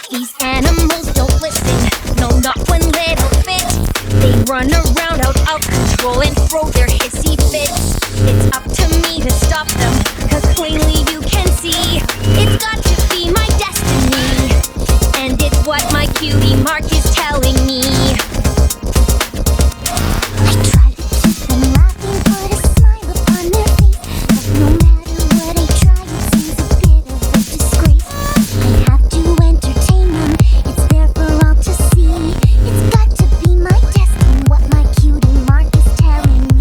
These animals don't listen, no, not one little bit. They run around out of control and throw their hissy fits. It's up to me to stop them, cause plainly you can see it's got to be my destiny, and it's what my cutie mark is telling me. I try to keep them laughing, put a smile upon their face, but no matter what I try, it seems a bit of a disgrace. I have to entertain them, it's there for all to see. It's got to be my destiny, what my cutie mark is telling me.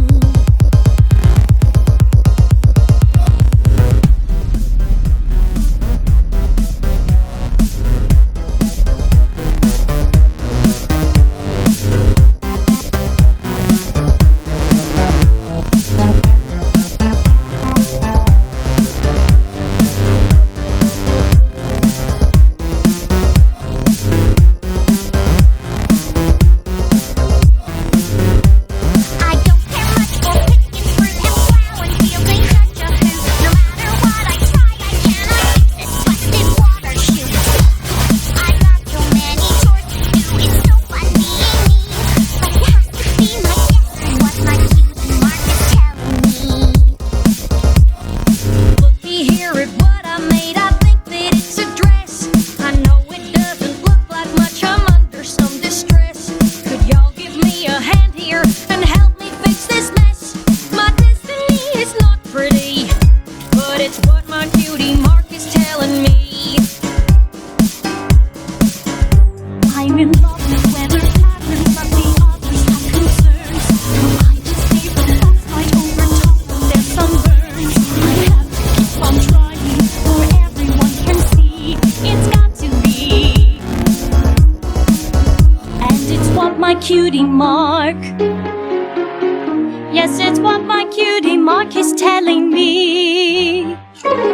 I'm in love with weather patterns, but the others have concerns. So I just gave them both right over top of their sunburns. I have to keep on trying, for everyone can see it's got to be. And it's what my cutie mark. Yes, it's what my cutie mark is telling me.